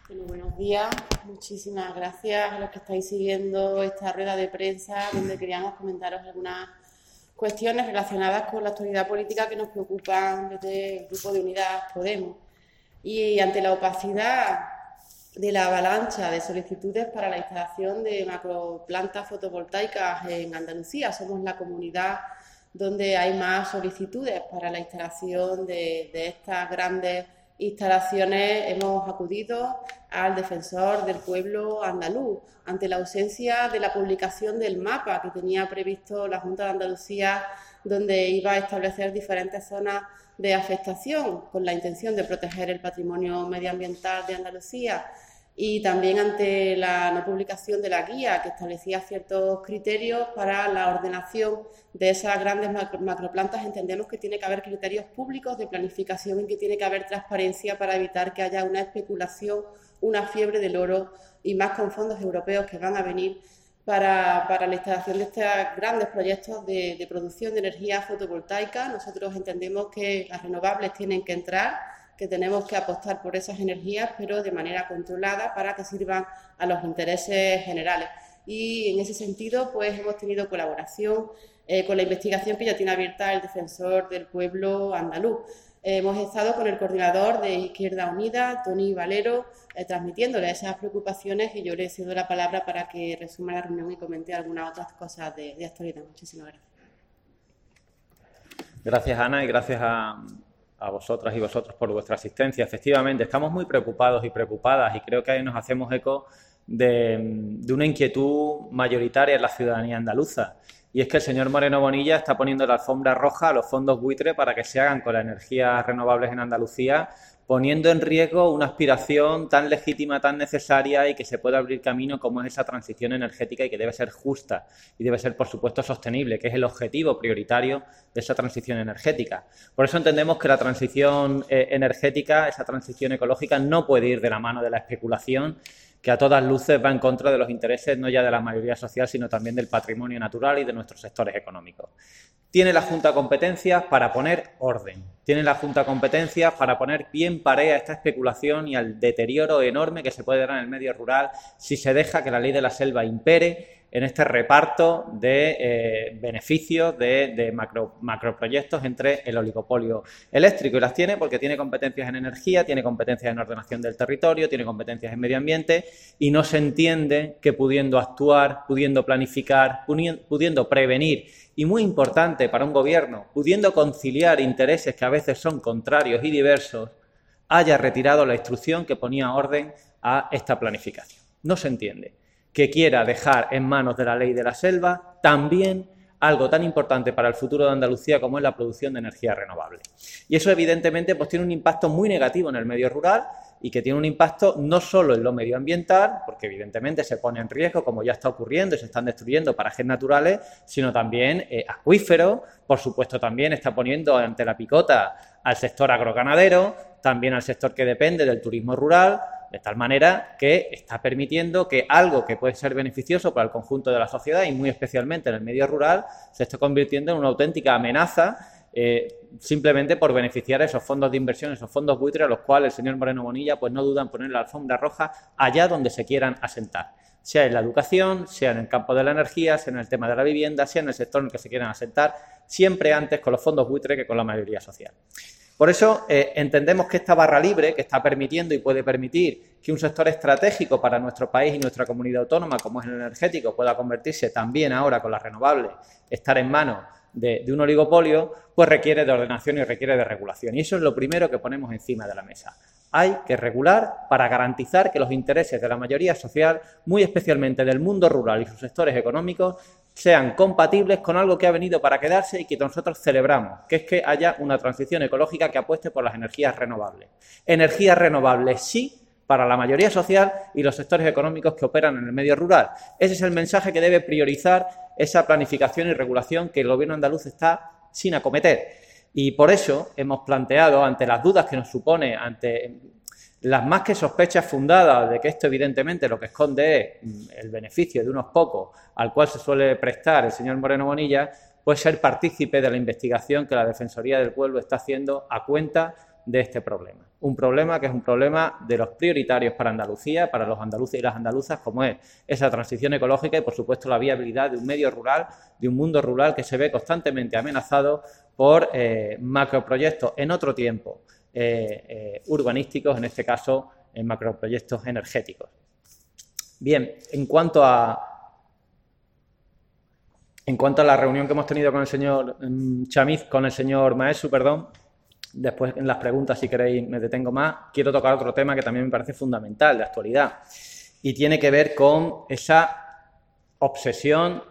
Bueno, buenos días. Muchísimas gracias a los que estáis siguiendo esta rueda de prensa donde queríamos comentaros algunas cuestiones relacionadas con la actualidad política que nos preocupan desde el Grupo de Unidas Podemos. Y ante la opacidad de la avalancha de solicitudes para la instalación de macroplantas fotovoltaicas en Andalucía, somos la comunidad donde hay más solicitudes para la instalación de estas grandes instalaciones. Hemos acudido al defensor del pueblo andaluz ante la ausencia de la publicación del mapa que tenía previsto la Junta de Andalucía, donde iba a establecer diferentes zonas de afectación con la intención de proteger el patrimonio medioambiental de Andalucía, y también ante la no publicación de la guía que establecía ciertos criterios para la ordenación de esas grandes macroplantas. Entendemos que tiene que haber criterios públicos de planificación y que tiene que haber transparencia para evitar que haya una especulación, una fiebre del oro, y más con fondos europeos que van a venir para la instalación de estos grandes proyectos de producción de energía fotovoltaica. Nosotros entendemos que las renovables tienen que entrar, que tenemos que apostar por esas energías, pero de manera controlada para que sirvan a los intereses generales. Y en ese sentido, pues hemos tenido colaboración con la investigación que ya tiene abierta el defensor del pueblo andaluz. Hemos estado con el coordinador de Izquierda Unida, Toni Valero, transmitiéndole esas preocupaciones, y yo le cedo la palabra para que resuma la reunión y comente algunas otras cosas de actualidad. Muchísimas gracias. Gracias, Ana, y gracias a vosotras y vosotros por vuestra asistencia. Efectivamente, estamos muy preocupados y preocupadas, y creo que ahí nos hacemos eco de una inquietud mayoritaria en la ciudadanía andaluza. Y es que el señor Moreno Bonilla está poniendo la alfombra roja a los fondos buitre para que se hagan con las energías renovables en Andalucía, poniendo en riesgo una aspiración tan legítima, tan necesaria, y que se puede abrir camino como es esa transición energética, y que debe ser justa y debe ser, por supuesto, sostenible, que es el objetivo prioritario de esa transición energética. Por eso entendemos que la transición energética, esa transición ecológica, no puede ir de la mano de la especulación, que a todas luces va en contra de los intereses no ya de la mayoría social, sino también del patrimonio natural y de nuestros sectores económicos. Tiene la Junta competencias para poner orden, tiene la Junta competencias para poner bien pared a esta especulación y al deterioro enorme que se puede dar en el medio rural si se deja que la ley de la selva impere en este reparto de beneficios de macroproyectos entre el oligopolio eléctrico. Y las tiene porque tiene competencias en energía, tiene competencias en ordenación del territorio, tiene competencias en medio ambiente, y no se entiende que pudiendo actuar, pudiendo planificar, pudiendo prevenir, y muy importante para un gobierno, pudiendo conciliar intereses que a veces son contrarios y diversos, haya retirado la instrucción que ponía orden a esta planificación. No se entiende que quiera dejar en manos de la ley de la selva también algo tan importante para el futuro de Andalucía como es la producción de energía renovable. Y eso, evidentemente, pues tiene un impacto muy negativo en el medio rural, y que tiene un impacto no solo en lo medioambiental, porque evidentemente se pone en riesgo, como ya está ocurriendo, y se están destruyendo parajes naturales, sino también acuíferos. Por supuesto, también está poniendo ante la picota al sector agroganadero, también al sector que depende del turismo rural, de tal manera que está permitiendo que algo que puede ser beneficioso para el conjunto de la sociedad, y muy especialmente en el medio rural, se esté convirtiendo en una auténtica amenaza, simplemente por beneficiar a esos fondos de inversión, esos fondos buitres, a los cuales el señor Moreno Bonilla pues no duda en poner la alfombra roja allá donde se quieran asentar, sea en la educación, sea en el campo de la energía, sea en el tema de la vivienda, sea en el sector en el que se quieran asentar, siempre antes con los fondos buitres que con la mayoría social. Por eso entendemos que esta barra libre, que está permitiendo y puede permitir que un sector estratégico para nuestro país y nuestra comunidad autónoma, como es el energético, pueda convertirse también ahora con las renovables, estar en manos de un oligopolio, pues requiere de ordenación y requiere de regulación. Y eso es lo primero que ponemos encima de la mesa. Hay que regular para garantizar que los intereses de la mayoría social, muy especialmente del mundo rural y sus sectores económicos, sean compatibles con algo que ha venido para quedarse y que nosotros celebramos, que es que haya una transición ecológica que apueste por las energías renovables. Energías renovables sí, para la mayoría social y los sectores económicos que operan en el medio rural. Ese es el mensaje que debe priorizar esa planificación y regulación que el Gobierno andaluz está sin acometer. Y por eso hemos planteado, ante las dudas que nos supone, ante las más que sospechas fundadas de que esto evidentemente lo que esconde es el beneficio de unos pocos al cual se suele prestar el señor Moreno Bonilla, pues ser partícipe de la investigación que la Defensoría del Pueblo está haciendo a cuenta de este problema. Un problema que es un problema de los prioritarios para Andalucía, para los andaluces y las andaluzas, como es esa transición ecológica y, por supuesto, la viabilidad de un medio rural, de un mundo rural que se ve constantemente amenazado por macroproyectos en otro tiempo, urbanísticos, en este caso, en macroproyectos energéticos. Bien, en cuanto a la reunión que hemos tenido con el señor Chamiz, con el señor Maesu, perdón, después en las preguntas, si queréis, me detengo más, quiero tocar otro tema que también me parece fundamental, de actualidad, y tiene que ver con esa obsesión,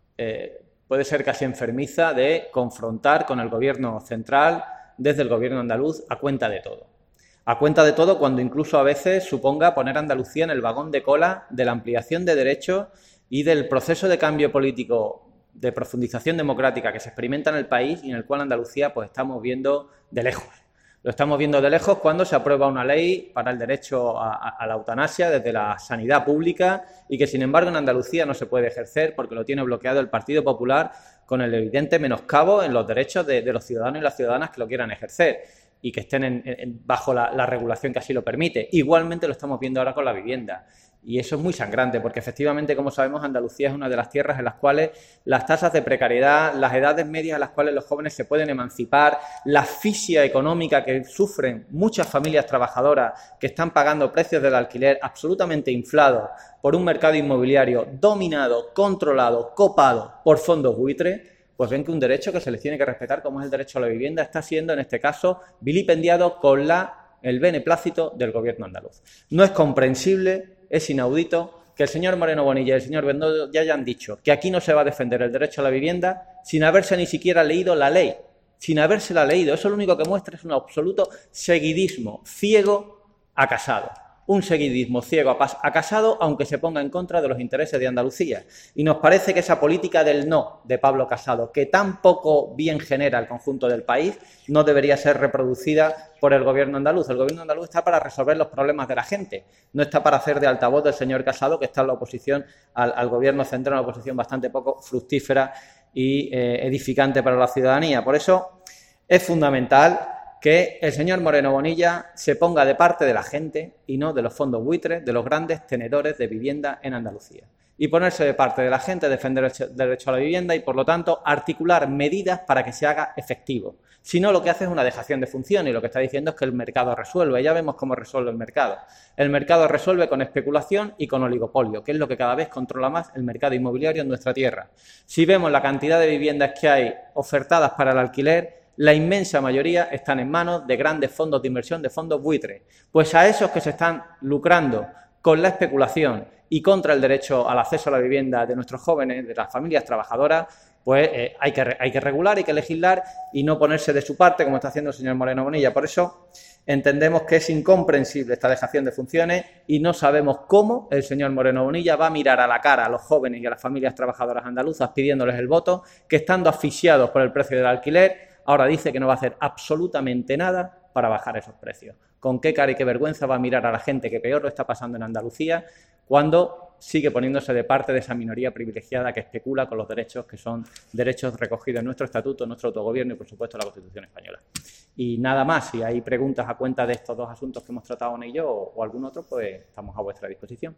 puede ser casi enfermiza, de confrontar con el gobierno central, desde el gobierno andaluz, a cuenta de todo. A cuenta de todo, cuando incluso a veces suponga poner a Andalucía en el vagón de cola de la ampliación de derechos y del proceso de cambio político, de profundización democrática que se experimenta en el país y en el cual Andalucía pues estamos viendo de lejos. Lo estamos viendo de lejos cuando se aprueba una ley para el derecho a la eutanasia desde la sanidad pública y que, sin embargo, en Andalucía no se puede ejercer porque lo tiene bloqueado el Partido Popular, con el evidente menoscabo en los derechos de los ciudadanos y las ciudadanas que lo quieran ejercer y que estén bajo la regulación que así lo permite. Igualmente lo estamos viendo ahora con la vivienda. Y eso es muy sangrante, porque efectivamente, como sabemos, Andalucía es una de las tierras en las cuales las tasas de precariedad, las edades medias en las cuales los jóvenes se pueden emancipar, la asfixia económica que sufren muchas familias trabajadoras que están pagando precios del alquiler absolutamente inflados por un mercado inmobiliario dominado, controlado, copado por fondos buitre, pues ven que un derecho que se les tiene que respetar, como es el derecho a la vivienda, está siendo, en este caso, vilipendiado con el beneplácito del gobierno andaluz. No es comprensible, es inaudito que el señor Moreno Bonilla y el señor Bendodo ya hayan dicho que aquí no se va a defender el derecho a la vivienda sin haberse ni siquiera leído la ley, sin habérsela leído. Eso lo único que muestra es un absoluto seguidismo ciego a Casado. Un seguidismo ciego a Casado, aunque se ponga en contra de los intereses de Andalucía. Y nos parece que esa política del no de Pablo Casado, que tan poco bien genera el conjunto del país, no debería ser reproducida por el gobierno andaluz. El gobierno andaluz está para resolver los problemas de la gente, no está para hacer de altavoz del señor Casado, que está en la oposición al gobierno central, una oposición bastante poco fructífera y edificante para la ciudadanía. Por eso es fundamental que el señor Moreno Bonilla se ponga de parte de la gente y no de los fondos buitres, de los grandes tenedores de vivienda en Andalucía. Y ponerse de parte de la gente, defender el derecho a la vivienda y, por lo tanto, articular medidas para que se haga efectivo. Si no, lo que hace es una dejación de función y lo que está diciendo es que el mercado resuelve. Ya vemos cómo resuelve el mercado. El mercado resuelve con especulación y con oligopolio, que es lo que cada vez controla más el mercado inmobiliario en nuestra tierra. Si vemos la cantidad de viviendas que hay ofertadas para el alquiler, la inmensa mayoría están en manos de grandes fondos de inversión, de fondos buitres. Pues a esos que se están lucrando con la especulación y contra el derecho al acceso a la vivienda de nuestros jóvenes, de las familias trabajadoras, pues hay que regular, hay que legislar y no ponerse de su parte, como está haciendo el señor Moreno Bonilla. Por eso entendemos que es incomprensible esta dejación de funciones y no sabemos cómo el señor Moreno Bonilla va a mirar a la cara a los jóvenes y a las familias trabajadoras andaluzas pidiéndoles el voto, que estando asfixiados por el precio del alquiler, ahora dice que no va a hacer absolutamente nada para bajar esos precios. ¿Con qué cara y qué vergüenza va a mirar a la gente que peor lo está pasando en Andalucía cuando sigue poniéndose de parte de esa minoría privilegiada que especula con los derechos que son derechos recogidos en nuestro estatuto, en nuestro autogobierno y, por supuesto, en la Constitución española? Y nada más, si hay preguntas a cuenta de estos dos asuntos que hemos tratado en ello o algún otro, pues estamos a vuestra disposición.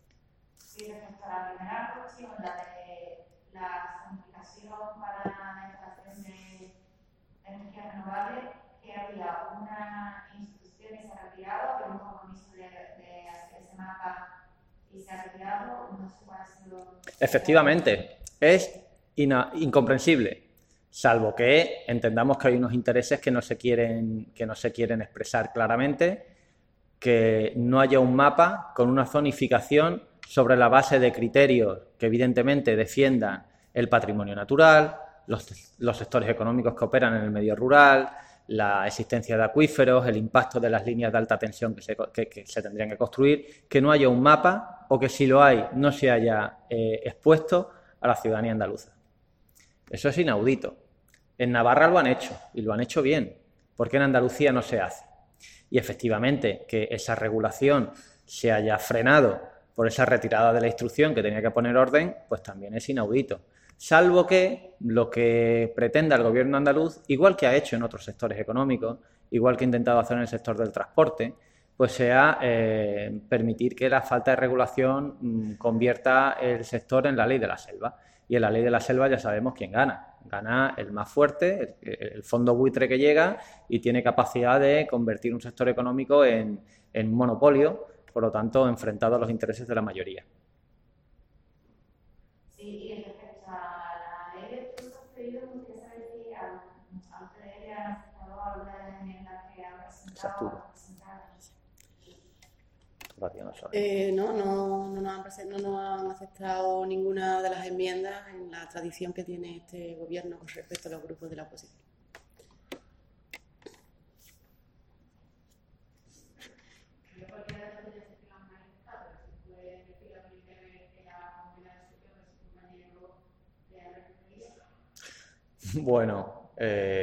Sí, respecto a la primera cuestión, la de la simplificación para la instalación de energías renovables, que había una institución y se ha retirado, había un compromiso de hacer ese mapa y se ha retirado, no sé cuál ha sido. Efectivamente, es incomprensible, salvo que entendamos que hay unos intereses que no se quieren expresar claramente, que no haya un mapa con una zonificación sobre la base de criterios que evidentemente defiendan el patrimonio natural, los sectores económicos que operan en el medio rural, la existencia de acuíferos, el impacto de las líneas de alta tensión que se tendrían que construir, que no haya un mapa o que si lo hay no se haya expuesto a la ciudadanía andaluza. Eso es inaudito. En Navarra lo han hecho y lo han hecho bien. ¿Por qué en Andalucía no se hace? Y efectivamente que esa regulación se haya frenado por esa retirada de la instrucción que tenía que poner orden, pues también es inaudito. Salvo que lo que pretenda el gobierno andaluz, igual que ha hecho en otros sectores económicos, igual que he intentado hacer en el sector del transporte, pues sea permitir que la falta de regulación convierta el sector en la ley de la selva. Y en la ley de la selva ya sabemos quién gana. Gana el más fuerte, el fondo buitre que llega y tiene capacidad de convertir un sector económico en un monopolio, por lo tanto, enfrentado a los intereses de la mayoría. Sí, y respecto a la ley de frutos prohibidos, me gustaría saber si a ustedes le han aceptado alguna de las enmiendas que han presentado o presentado. No nos han aceptado ninguna de las enmiendas en la tradición que tiene este gobierno con respecto a los grupos de la oposición. Bueno,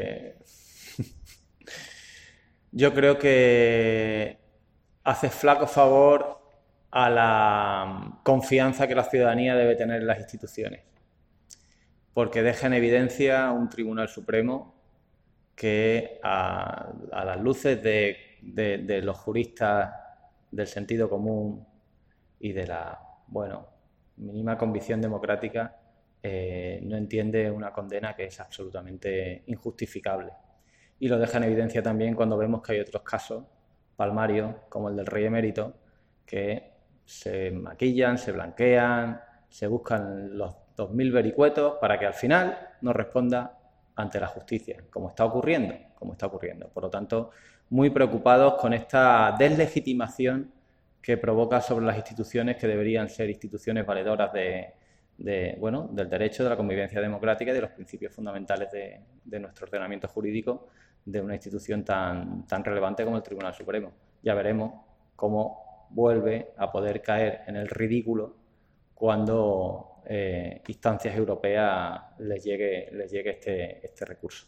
yo creo que hace flaco favor a la confianza que la ciudadanía debe tener en las instituciones, porque deja en evidencia un Tribunal Supremo que a las luces de los juristas del sentido común y de la, mínima convicción democrática, no entiende una condena que es absolutamente injustificable. Y lo deja en evidencia también cuando vemos que hay otros casos palmarios, como el del rey emérito, que se maquillan, se blanquean, se buscan los 2000 vericuetos para que al final no responda ante la justicia, como está ocurriendo. Por lo tanto, muy preocupados con esta deslegitimación que provoca sobre las instituciones que deberían ser instituciones valedoras del derecho, de la convivencia democrática y de los principios fundamentales de nuestro ordenamiento jurídico, de una institución tan relevante como el Tribunal Supremo. Ya veremos cómo vuelve a poder caer en el ridículo cuando instancias europeas les llegue este recurso.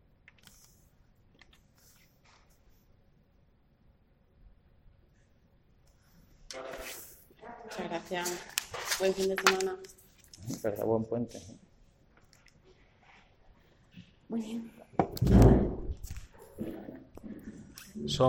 Muchas gracias. Buen fin de semana. ¿Verdad? Buen puente. Muy bien.